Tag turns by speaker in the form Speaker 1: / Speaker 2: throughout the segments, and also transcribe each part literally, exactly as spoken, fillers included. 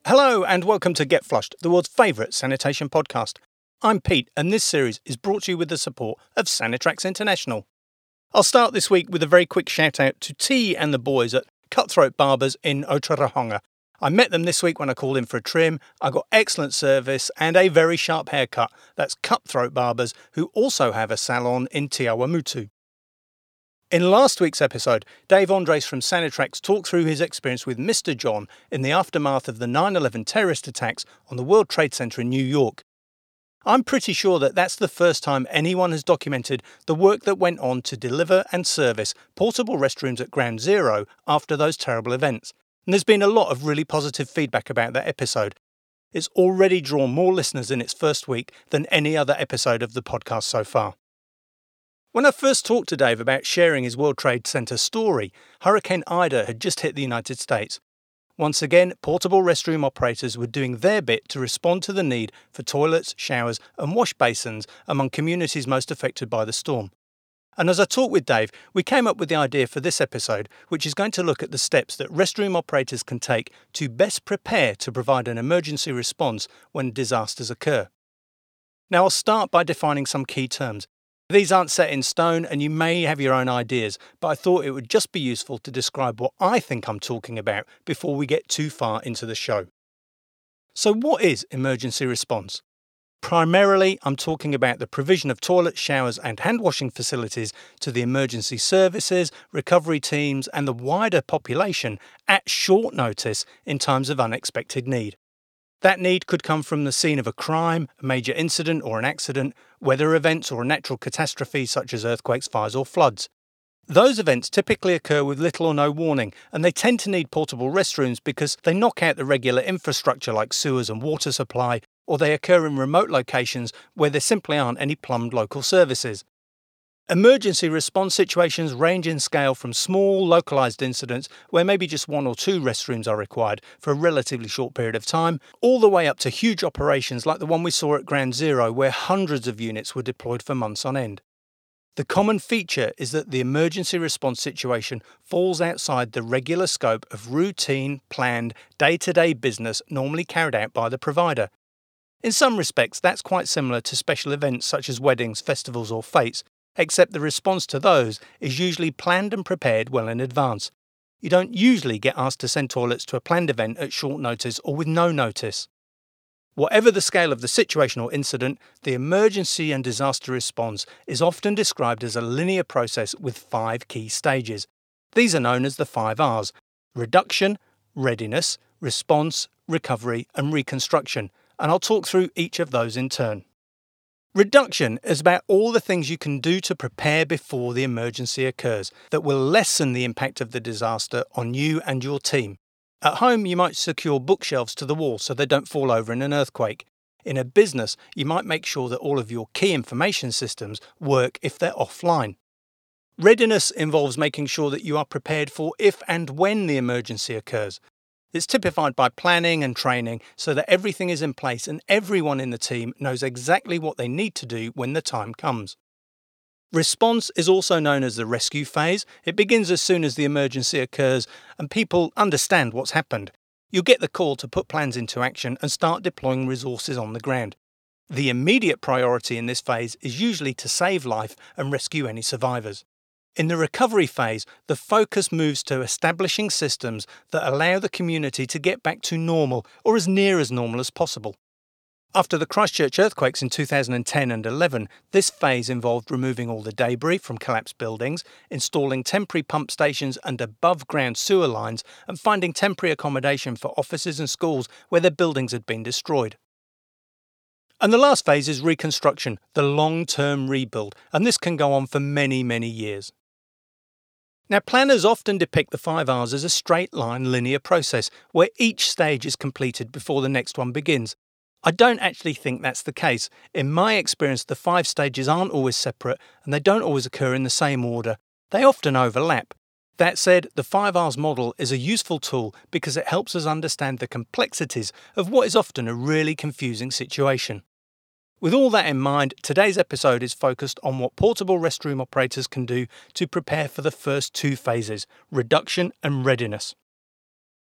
Speaker 1: Hello and welcome to Get Flushed, the world's favourite sanitation podcast. I'm Pete and this series is brought to you with the support of Sanitrax International. I'll start this week with a very quick shout out to T and the boys at Cutthroat Barbers in Otorohanga. I met them this week when I called in for a trim. I got excellent service and a very sharp haircut. That's Cutthroat Barbers, who also have a salon in Te Awamutu. In last week's episode, Dave Andres from Sanitrax talked through his experience with Mister John in the aftermath of the nine eleven terrorist attacks on the World Trade Center in New York. I'm pretty sure that that's the first time anyone has documented the work that went on to deliver and service portable restrooms at Ground Zero after those terrible events. And there's been a lot of really positive feedback about that episode. It's already drawn more listeners in its first week than any other episode of the podcast so far. When I first talked to Dave about sharing his World Trade Center story, Hurricane Ida had just hit the United States. Once again, portable restroom operators were doing their bit to respond to the need for toilets, showers and wash basins among communities most affected by the storm. And as I talked with Dave, we came up with the idea for this episode, which is going to look at the steps that restroom operators can take to best prepare to provide an emergency response when disasters occur. Now I'll start by defining some key terms. These aren't set in stone and you may have your own ideas, but I thought it would just be useful to describe what I think I'm talking about before we get too far into the show. So what is emergency response? Primarily, I'm talking about the provision of toilets, showers and hand washing facilities to the emergency services, recovery teams and the wider population at short notice in times of unexpected need. That need could come from the scene of a crime, a major incident or an accident, weather events or a natural catastrophe such as earthquakes, fires or floods. Those events typically occur with little or no warning, and they tend to need portable restrooms because they knock out the regular infrastructure like sewers and water supply, or they occur in remote locations where there simply aren't any plumbed local services. Emergency response situations range in scale from small, localised incidents where maybe just one or two restrooms are required for a relatively short period of time, all the way up to huge operations like the one we saw at Ground Zero where hundreds of units were deployed for months on end. The common feature is that the emergency response situation falls outside the regular scope of routine, planned, day-to-day business normally carried out by the provider. In some respects, that's quite similar to special events such as weddings, festivals or fetes, except the response to those is usually planned and prepared well in advance. You don't usually get asked to send toilets to a planned event at short notice or with no notice. Whatever the scale of the situation or incident, the emergency and disaster response is often described as a linear process with five key stages. These are known as the five R's: reduction, readiness, response, recovery and reconstruction, and I'll talk through each of those in turn. Reduction is about all the things you can do to prepare before the emergency occurs that will lessen the impact of the disaster on you and your team. At home, you might secure bookshelves to the wall so they don't fall over in an earthquake. In a business, you might make sure that all of your key information systems work if they're offline. Readiness involves making sure that you are prepared for if and when the emergency occurs. It's typified by planning and training so that everything is in place and everyone in the team knows exactly what they need to do when the time comes. Response is also known as the rescue phase. It begins as soon as the emergency occurs and people understand what's happened. You'll get the call to put plans into action and start deploying resources on the ground. The immediate priority in this phase is usually to save life and rescue any survivors. In the recovery phase, the focus moves to establishing systems that allow the community to get back to normal or as near as normal as possible. After the Christchurch earthquakes in two thousand ten and eleven, this phase involved removing all the debris from collapsed buildings, installing temporary pump stations and above-ground sewer lines, and finding temporary accommodation for offices and schools where their buildings had been destroyed. And the last phase is reconstruction, the long-term rebuild, and this can go on for many, many years. Now, planners often depict the five R's as a straight-line linear process where each stage is completed before the next one begins. I don't actually think that's the case. In my experience, the five stages aren't always separate and they don't always occur in the same order. They often overlap. That said, the five R's model is a useful tool because it helps us understand the complexities of what is often a really confusing situation. With all that in mind, today's episode is focused on what portable restroom operators can do to prepare for the first two phases, reduction and readiness.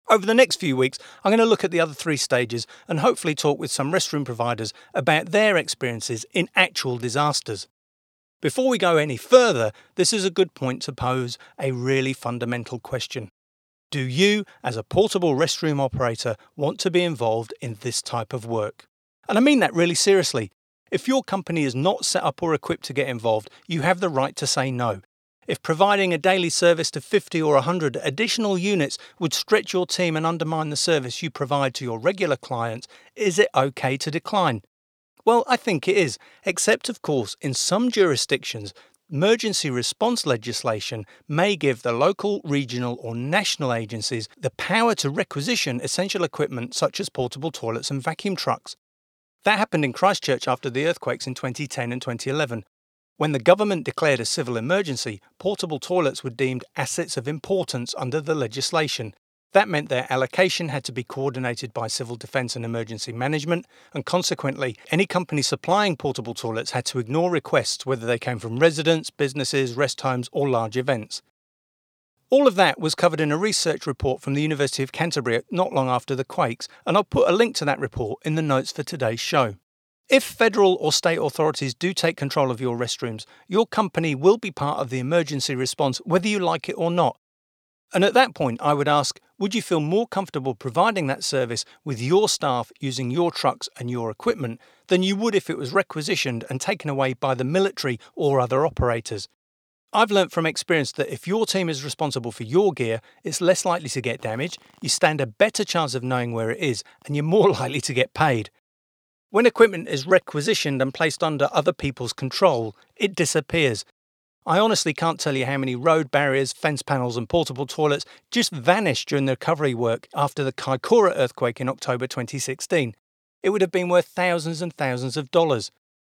Speaker 1: Over the next few weeks, I'm going to look at the other three stages and hopefully talk with some restroom providers about their experiences in actual disasters. Before we go any further, this is a good point to pose a really fundamental question. Do you, as a portable restroom operator, want to be involved in this type of work? And I mean that really seriously. If your company is not set up or equipped to get involved, you have the right to say no. If providing a daily service to fifty or one hundred additional units would stretch your team and undermine the service you provide to your regular clients, is it okay to decline? Well, I think it is, except of course in some jurisdictions, emergency response legislation may give the local, regional or national agencies the power to requisition essential equipment such as portable toilets and vacuum trucks. That happened in Christchurch after the earthquakes in twenty ten and twenty eleven. When the government declared a civil emergency, portable toilets were deemed assets of importance under the legislation. That meant their allocation had to be coordinated by Civil Defence and Emergency Management, and consequently, any company supplying portable toilets had to ignore requests whether they came from residents, businesses, rest homes or large events. All of that was covered in a research report from the University of Canterbury not long after the quakes, and I'll put a link to that report in the notes for today's show. If federal or state authorities do take control of your restrooms, your company will be part of the emergency response whether you like it or not. And at that point, I would ask, would you feel more comfortable providing that service with your staff using your trucks and your equipment than you would if it was requisitioned and taken away by the military or other operators? I've learnt from experience that if your team is responsible for your gear, it's less likely to get damaged, you stand a better chance of knowing where it is, and you're more likely to get paid. When equipment is requisitioned and placed under other people's control, it disappears. I honestly can't tell you how many road barriers, fence panels and portable toilets just vanished during the recovery work after the Kaikoura earthquake in October twenty sixteen. It would have been worth thousands and thousands of dollars.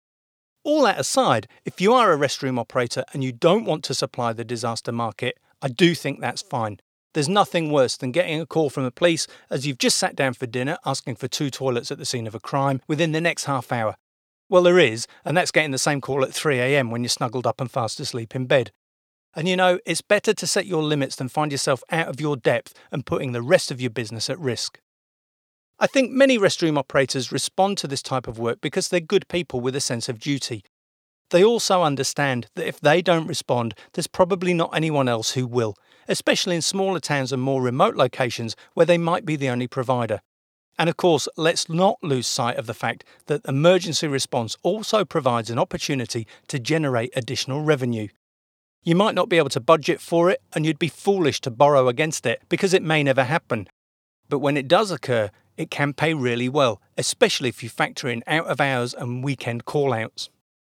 Speaker 1: All that aside, if you are a restroom operator and you don't want to supply the disaster market, I do think that's fine. There's nothing worse than getting a call from the police as you've just sat down for dinner asking for two toilets at the scene of a crime within the next half hour. Well, there is, and that's getting the same call at three a.m. when you're snuggled up and fast asleep in bed. And you know, it's better to set your limits than find yourself out of your depth and putting the rest of your business at risk. I think many restroom operators respond to this type of work because they're good people with a sense of duty. They also understand that if they don't respond, there's probably not anyone else who will, especially in smaller towns and more remote locations where they might be the only provider. And of course, let's not lose sight of the fact that emergency response also provides an opportunity to generate additional revenue. You might not be able to budget for it, and you'd be foolish to borrow against it because it may never happen. But when it does occur, it can pay really well, especially if you factor in out of hours and weekend call-outs.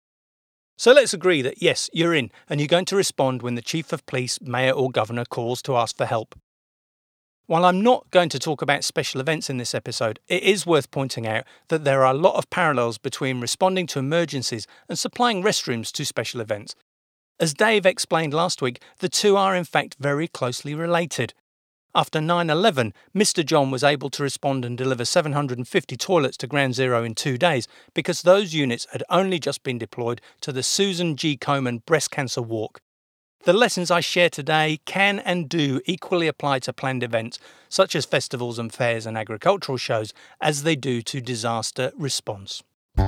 Speaker 1: So let's agree that yes, you're in, and you're going to respond when the Chief of Police, Mayor or Governor calls to ask for help. While I'm not going to talk about special events in this episode, it is worth pointing out that there are a lot of parallels between responding to emergencies and supplying restrooms to special events. As Dave explained last week, the two are in fact very closely related. After nine eleven, Mister John was able to respond and deliver seven hundred fifty toilets to Ground Zero in two days because those units had only just been deployed to the Susan G. Komen Breast Cancer Walk. The lessons I share today can and do equally apply to planned events, such as festivals and fairs and agricultural shows, as they do to disaster response.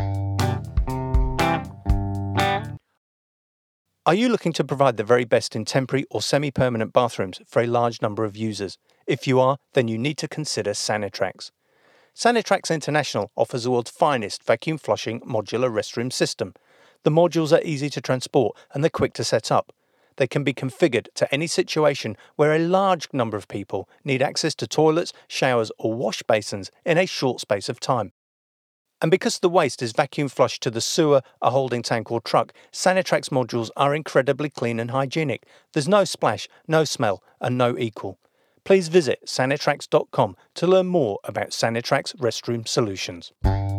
Speaker 1: Are you looking to provide the very best in temporary or semi-permanent bathrooms for a large number of users? If you are, then you need to consider Sanitrax. Sanitrax International offers the world's finest vacuum flushing modular restroom system. The modules are easy to transport and they're quick to set up. They can be configured to any situation where a large number of people need access to toilets, showers or wash basins in a short space of time. And because the waste is vacuum flushed to the sewer, a holding tank or truck, Sanitrax modules are incredibly clean and hygienic. There's no splash, no smell and no equal. Please visit Sanitrax dot com to learn more about Sanitrax restroom solutions.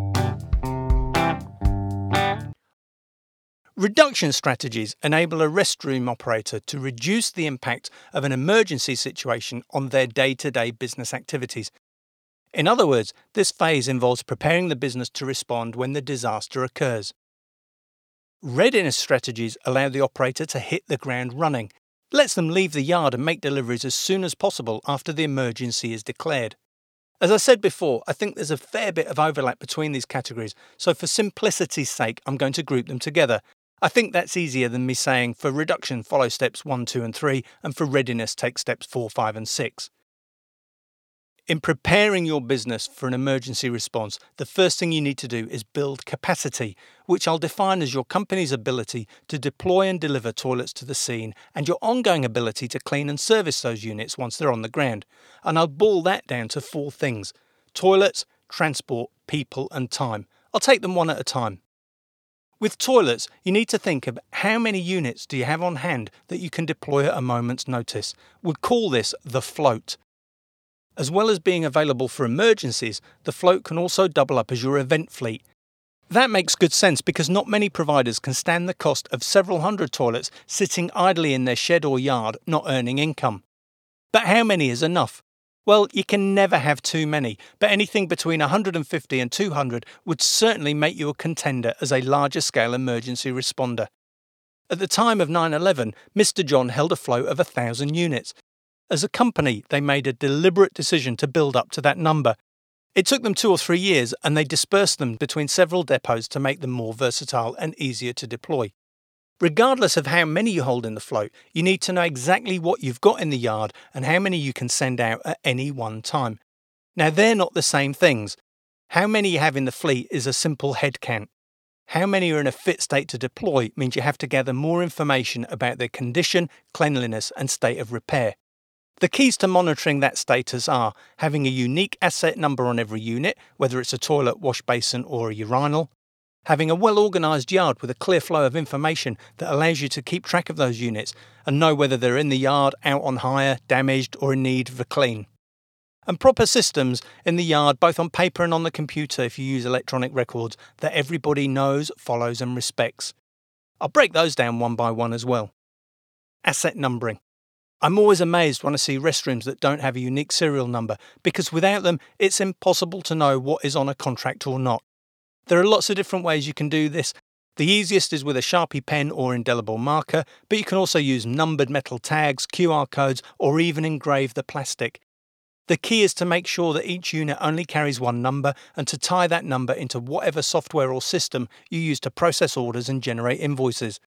Speaker 1: Reduction strategies enable a restroom operator to reduce the impact of an emergency situation on their day-to-day business activities. In other words, this phase involves preparing the business to respond when the disaster occurs. Readiness strategies allow the operator to hit the ground running. lets them leave the yard and make deliveries as soon as possible after the emergency is declared. As I said before, I think there's a fair bit of overlap between these categories, so for simplicity's sake, I'm going to group them together. I think that's easier than me saying for reduction follow steps one, two and three, and for readiness take steps four, five and six. In preparing your business for an emergency response, the first thing you need to do is build capacity, which I'll define as your company's ability to deploy and deliver toilets to the scene and your ongoing ability to clean and service those units once they're on the ground. And I'll boil that down to four things: toilets, transport, people and time. I'll take them one at a time. With toilets, you need to think of how many units do you have on hand that you can deploy at a moment's notice. We'll call this the float. As well as being available for emergencies, the float can also double up as your event fleet. That makes good sense because not many providers can stand the cost of several hundred toilets sitting idly in their shed or yard, not earning income. But how many is enough? Well, you can never have too many, but anything between one hundred fifty and two hundred would certainly make you a contender as a larger scale emergency responder. At the time of nine eleven, Mister John held a float of one thousand units. As a company, they made a deliberate decision to build up to that number. It took them two or three years, and they dispersed them between several depots to make them more versatile and easier to deploy. Regardless of how many you hold in the float, you need to know exactly what you've got in the yard and how many you can send out at any one time. Now, they're not the same things. How many you have in the fleet is a simple head count. How many are in a fit state to deploy means you have to gather more information about their condition, cleanliness, and state of repair. The keys to monitoring that status are having a unique asset number on every unit, whether it's a toilet, wash basin or a urinal, having a well-organised yard with a clear flow of information that allows you to keep track of those units and know whether they're in the yard, out on hire, damaged or in need of a clean, and proper systems in the yard, both on paper and on the computer if you use electronic records, that everybody knows, follows and respects. I'll break those down one by one as well. Asset numbering. I'm always amazed when I see restrooms that don't have a unique serial number, because without them, it's impossible to know what is on a contract or not. There are lots of different ways you can do this. The easiest is with a Sharpie pen or indelible marker, but you can also use numbered metal tags, Q R codes, or even engrave the plastic. The key is to make sure that each unit only carries one number and to tie that number into whatever software or system you use to process orders and generate invoices.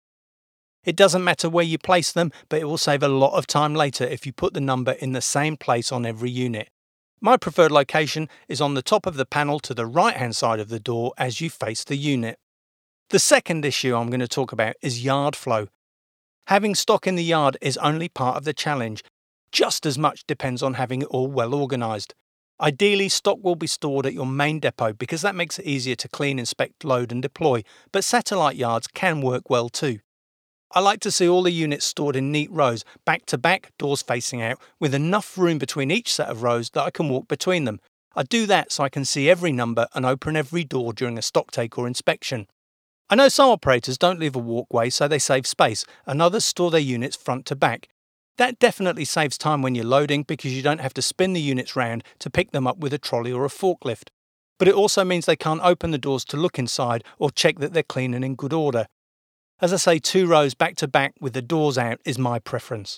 Speaker 1: It doesn't matter where you place them, but it will save a lot of time later if you put the number in the same place on every unit. My preferred location is on the top of the panel to the right-hand side of the door as you face the unit. The second issue I'm going to talk about is yard flow. Having stock in the yard is only part of the challenge. Just as much depends on having it all well organised. Ideally, stock will be stored at your main depot because that makes it easier to clean, inspect, load and deploy, but satellite yards can work well too. I like to see all the units stored in neat rows, back to back, doors facing out, with enough room between each set of rows that I can walk between them. I do that so I can see every number and open every door during a stock take or inspection. I know some operators don't leave a walkway so they save space, and others store their units front to back. That definitely saves time when you're loading because you don't have to spin the units round to pick them up with a trolley or a forklift. But it also means they can't open the doors to look inside or check that they're clean and in good order. As I say, two rows back to back with the doors out is my preference.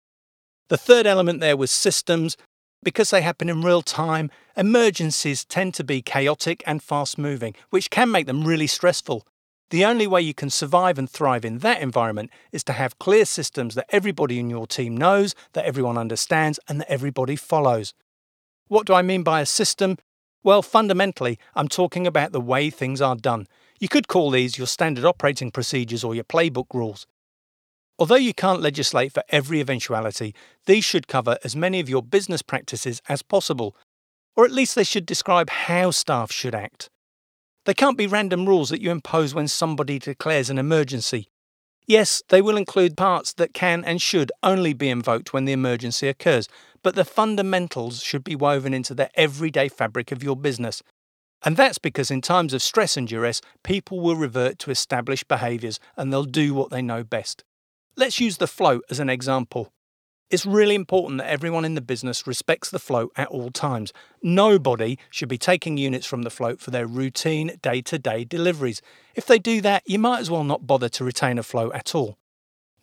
Speaker 1: The third element there was systems. Because they happen in real time, emergencies tend to be chaotic and fast moving, which can make them really stressful. The only way you can survive and thrive in that environment is to have clear systems that everybody in your team knows, that everyone understands, and that everybody follows. What do I mean by a system? Well, fundamentally, I'm talking about the way things are done. You could call these your standard operating procedures or your playbook rules. Although you can't legislate for every eventuality, these should cover as many of your business practices as possible, or at least they should describe how staff should act. They can't be random rules that you impose when somebody declares an emergency. Yes, they will include parts that can and should only be invoked when the emergency occurs, but the fundamentals should be woven into the everyday fabric of your business. And that's because in times of stress and duress, people will revert to established behaviours and they'll do what they know best. Let's use the float as an example. It's really important that everyone in the business respects the float at all times. Nobody should be taking units from the float for their routine day-to-day deliveries. If they do that, you might as well not bother to retain a float at all.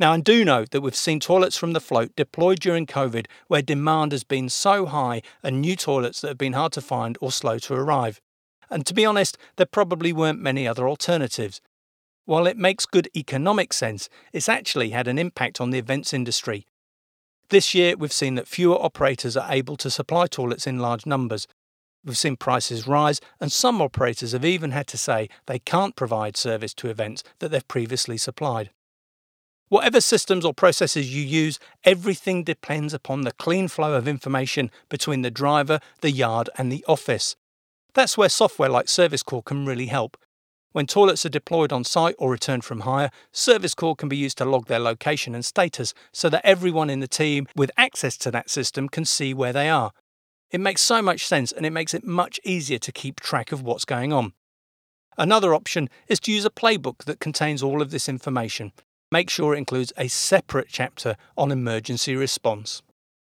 Speaker 1: Now, I do know that we've seen toilets from the float deployed during COVID where demand has been so high and new toilets that have been hard to find or slow to arrive. And to be honest, there probably weren't many other alternatives. While it makes good economic sense, it's actually had an impact on the events industry. This year, we've seen that fewer operators are able to supply toilets in large numbers. We've seen prices rise, and some operators have even had to say they can't provide service to events that they've previously supplied. Whatever systems or processes you use, everything depends upon the clean flow of information between the driver, the yard and the office. That's where software like Service Core can really help. When toilets are deployed on site or returned from hire, Service Core can be used to log their location and status so that everyone in the team with access to that system can see where they are. It makes so much sense, and it makes it much easier to keep track of what's going on. Another option is to use a playbook that contains all of this information. Make sure it includes a separate chapter on emergency response.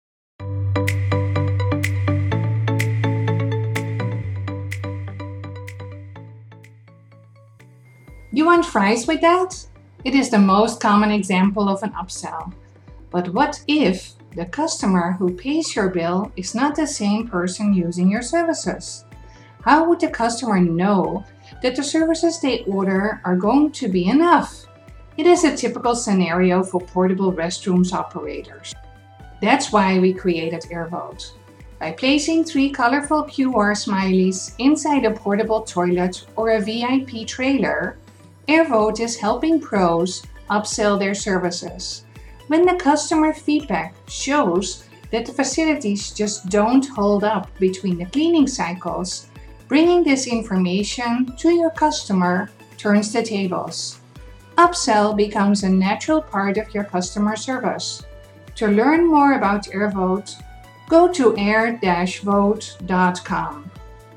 Speaker 2: You want fries with that? It is the most common example of an upsell. But what if the customer who pays your bill is not the same person using your services? How would the customer know that the services they order are going to be enough? It is a typical scenario for portable restrooms operators. That's why we created AirVote. By placing three colorful Q R smileys inside a portable toilet or a V I P trailer, AirVote is helping pros upsell their services. When the customer feedback shows that the facilities just don't hold up between the cleaning cycles, bringing this information to your customer turns the tables. Upsell becomes a natural part of your customer service. To learn more about AirVote, go to air dash vote dot com.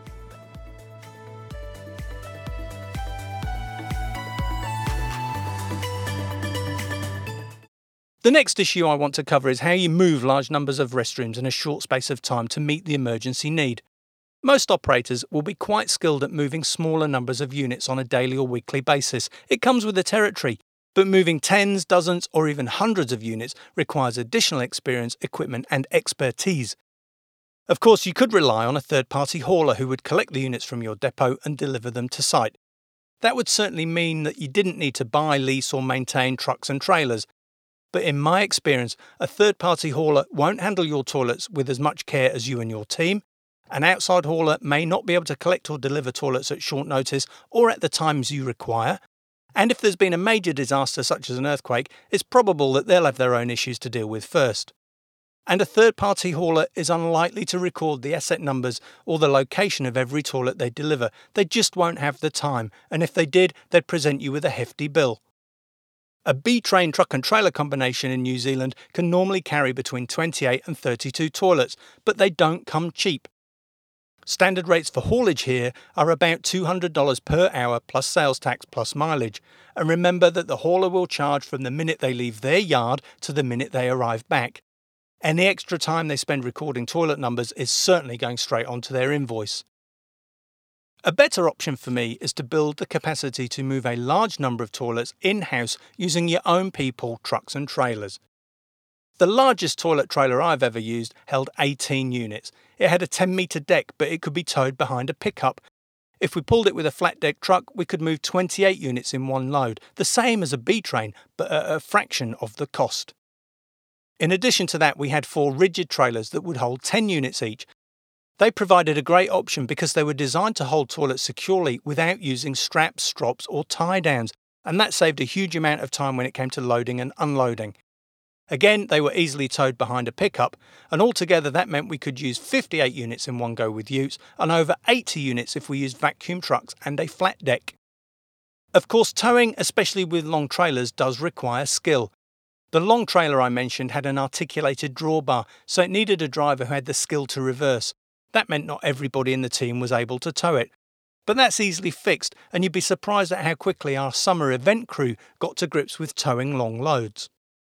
Speaker 1: The next issue I want to cover is how you move large numbers of restrooms in a short space of time to meet the emergency need. Most operators will be quite skilled at moving smaller numbers of units on a daily or weekly basis. It comes with the territory, but moving tens, dozens or even hundreds of units requires additional experience, equipment and expertise. Of course, you could rely on a third-party hauler who would collect the units from your depot and deliver them to site. That would certainly mean that you didn't need to buy, lease or maintain trucks and trailers. But in my experience, a third-party hauler won't handle your toilets with as much care as you and your team. An outside hauler may not be able to collect or deliver toilets at short notice or at the times you require. And if there's been a major disaster such as an earthquake, it's probable that they'll have their own issues to deal with first. And a third-party hauler is unlikely to record the asset numbers or the location of every toilet they deliver. They just won't have the time, and if they did, they'd present you with a hefty bill. A B-Train truck and trailer combination in New Zealand can normally carry between twenty-eight and thirty-two toilets, but they don't come cheap. Standard rates for haulage here are about two hundred dollars per hour plus sales tax plus mileage. And remember that the hauler will charge from the minute they leave their yard to the minute they arrive back. Any extra time they spend recording toilet numbers is certainly going straight onto their invoice. A better option for me is to build the capacity to move a large number of toilets in-house using your own people, trucks and trailers. The largest toilet trailer I've ever used held eighteen units. It had a ten metre deck, but it could be towed behind a pickup. If we pulled it with a flat deck truck, we could move twenty-eight units in one load, the same as a B-Train, but at a fraction of the cost. In addition to that, we had four rigid trailers that would hold ten units each. They provided a great option because they were designed to hold toilets securely without using straps, strops or tie-downs, and that saved a huge amount of time when it came to loading and unloading. Again, they were easily towed behind a pickup, and altogether that meant we could use fifty-eight units in one go with utes and over eighty units if we used vacuum trucks and a flat deck. Of course, towing, especially with long trailers, does require skill. The long trailer I mentioned had an articulated drawbar, so it needed a driver who had the skill to reverse. That meant not everybody in the team was able to tow it. But that's easily fixed, and you'd be surprised at how quickly our summer event crew got to grips with towing long loads.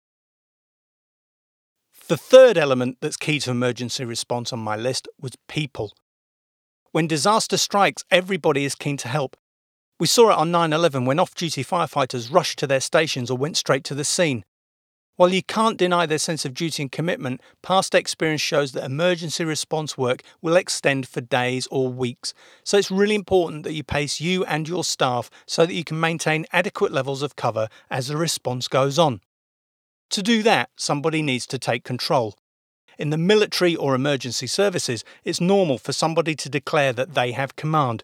Speaker 1: The third element that's key to emergency response on my list was people. When disaster strikes, everybody is keen to help. We saw it on nine eleven when off-duty firefighters rushed to their stations or went straight to the scene. While you can't deny their sense of duty and commitment, past experience shows that emergency response work will extend for days or weeks. So it's really important that you pace you and your staff so that you can maintain adequate levels of cover as the response goes on. To do that, somebody needs to take control. In the military or emergency services, it's normal for somebody to declare that they have command.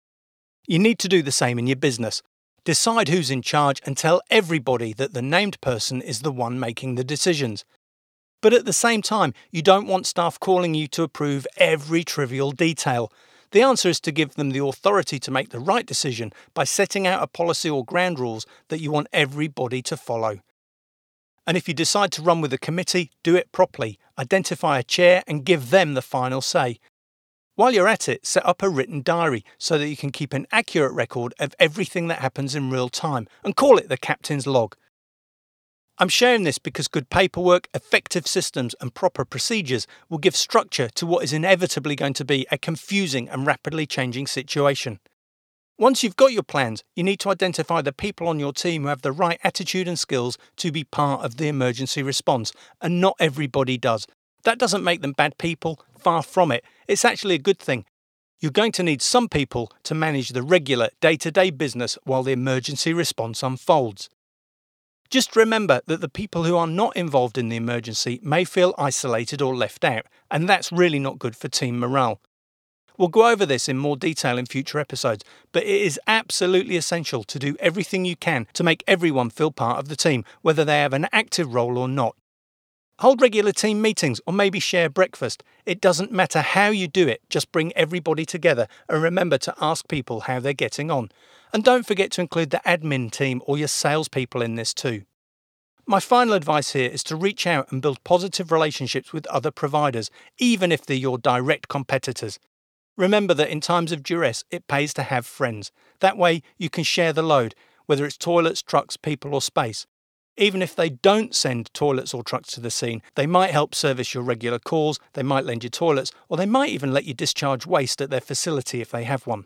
Speaker 1: You need to do the same in your business. Decide who's in charge and tell everybody that the named person is the one making the decisions. But at the same time, you don't want staff calling you to approve every trivial detail. The answer is to give them the authority to make the right decision by setting out a policy or ground rules that you want everybody to follow. And if you decide to run with a committee, do it properly. Identify a chair and give them the final say. While you're at it, set up a written diary so that you can keep an accurate record of everything that happens in real time and call it the captain's log. I'm sharing this because good paperwork, effective systems and proper procedures will give structure to what is inevitably going to be a confusing and rapidly changing situation. Once you've got your plans, you need to identify the people on your team who have the right attitude and skills to be part of the emergency response, and not everybody does. That doesn't make them bad people, far from it. It's actually a good thing. You're going to need some people to manage the regular day-to-day business while the emergency response unfolds. Just remember that the people who are not involved in the emergency may feel isolated or left out, and that's really not good for team morale. We'll go over this in more detail in future episodes, but it is absolutely essential to do everything you can to make everyone feel part of the team, whether they have an active role or not. Hold regular team meetings or maybe share breakfast. It doesn't matter how you do it, just bring everybody together and remember to ask people how they're getting on. And don't forget to include the admin team or your salespeople in this too. My final advice here is to reach out and build positive relationships with other providers, even if they're your direct competitors. Remember that in times of duress, it pays to have friends. That way you can share the load, whether it's toilets, trucks, people or space. Even if they don't send toilets or trucks to the scene, they might help service your regular calls, they might lend you toilets, or they might even let you discharge waste at their facility if they have one.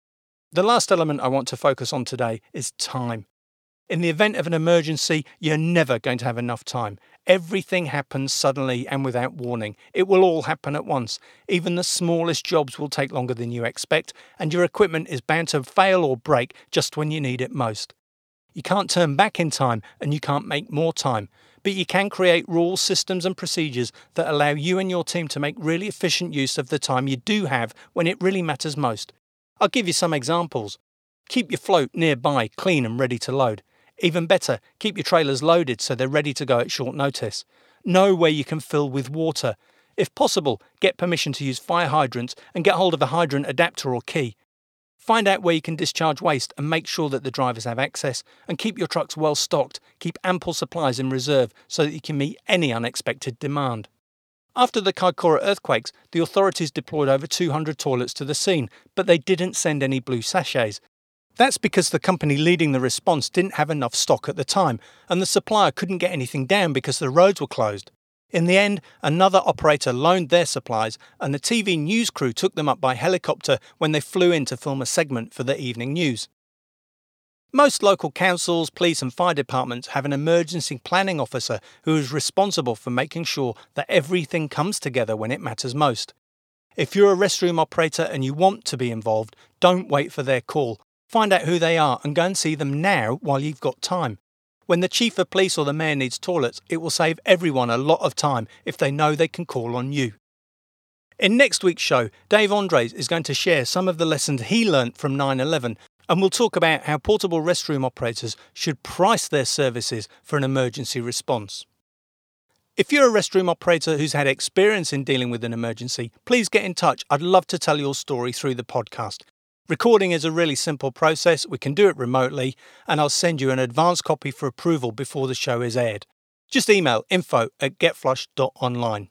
Speaker 1: The last element I want to focus on today is time. In the event of an emergency, you're never going to have enough time. Everything happens suddenly and without warning. It will all happen at once. Even the smallest jobs will take longer than you expect, and your equipment is bound to fail or break just when you need it most. You can't turn back in time and you can't make more time, but you can create rules, systems and procedures that allow you and your team to make really efficient use of the time you do have when it really matters most. I'll give you some examples. Keep your float nearby, clean and ready to load. Even better, keep your trailers loaded so they're ready to go at short notice. Know where you can fill with water. If possible, get permission to use fire hydrants and get hold of a hydrant adapter or key. Find out where you can discharge waste and make sure that the drivers have access, and keep your trucks well stocked. Keep ample supplies in reserve so that you can meet any unexpected demand. After the Kaikoura earthquakes, the authorities deployed over two hundred toilets to the scene, but they didn't send any blue sachets. That's because the company leading the response didn't have enough stock at the time, and the supplier couldn't get anything down because the roads were closed. In the end, another operator loaned their supplies, and the T V news crew took them up by helicopter when they flew in to film a segment for the evening news. Most local councils, police and fire departments have an emergency planning officer who is responsible for making sure that everything comes together when it matters most. If you're a restroom operator and you want to be involved, don't wait for their call. Find out who they are and go and see them now while you've got time. When the chief of police or the mayor needs toilets, it will save everyone a lot of time if they know they can call on you. In next week's show, Dave Andres is going to share some of the lessons he learnt from nine eleven, and we'll talk about how portable restroom operators should price their services for an emergency response. If you're a restroom operator who's had experience in dealing with an emergency, please get in touch. I'd love to tell your story through the podcast. Recording is a really simple process, we can do it remotely, and I'll send you an advance copy for approval before the show is aired. Just email info at getflushed dot online.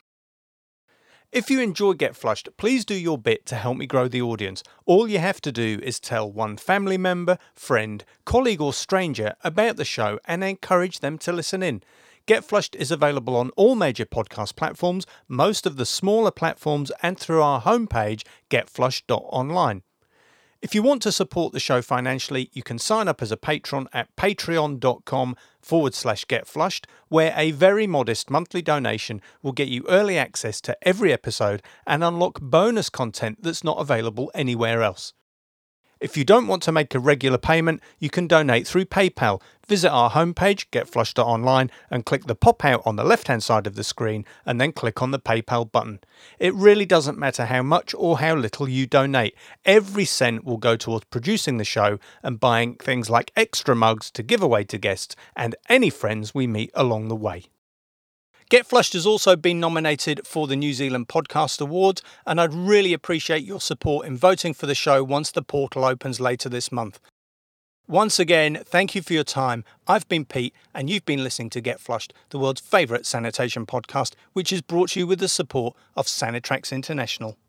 Speaker 1: If you enjoy Get Flushed, please do your bit to help me grow the audience. All you have to do is tell one family member, friend, colleague or stranger about the show and encourage them to listen in. Get Flushed is available on all major podcast platforms, most of the smaller platforms, and through our homepage, get flushed dot online. If you want to support the show financially, you can sign up as a patron at patreon.com forward slash getflushed, where a very modest monthly donation will get you early access to every episode and unlock bonus content that's not available anywhere else. If you don't want to make a regular payment, you can donate through PayPal. Visit our homepage, get flushed dot online, and click the pop-out on the left-hand side of the screen, and then click on the PayPal button. It really doesn't matter how much or how little you donate. Every cent will go towards producing the show and buying things like extra mugs to give away to guests and any friends we meet along the way. Get Flushed has also been nominated for the New Zealand Podcast Awards, and I'd really appreciate your support in voting for the show once the portal opens later this month. Once again, thank you for your time. I've been Pete, and you've been listening to Get Flushed, the world's favourite sanitation podcast, which is brought to you with the support of Sanitrax International.